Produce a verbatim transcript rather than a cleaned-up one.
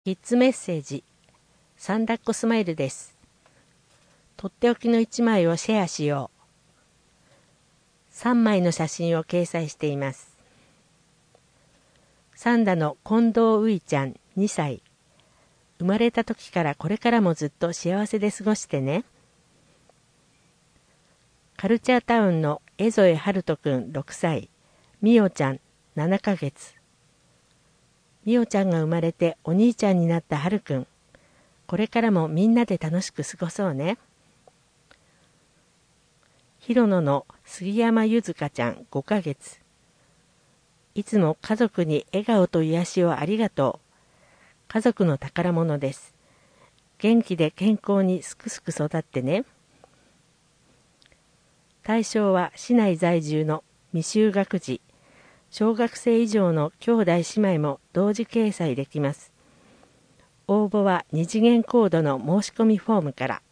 キッズメッセージサンダッコスマイルです。とっておきのいちまいをシェアしよう。さんまいの写真を掲載しています。サンダの近藤ういちゃんにさい。生まれた時からこれからもずっと幸せで過ごしてね。カルチャータウンの江添春人くんろくさい。みおちゃんななかげつ。みおちゃんが生まれてお兄ちゃんになったはるくん。これからもみんなで楽しく過ごそうね。ひろのの杉山ゆずかちゃんごかげつ。いつも家族に笑顔と癒しをありがとう。家族の宝物です。元気で健康にすくすく育ってね。対象は市内在住の未就学児。小学生以上の兄弟姉妹も同時掲載できます。応募は二次元コードの申し込みフォームから。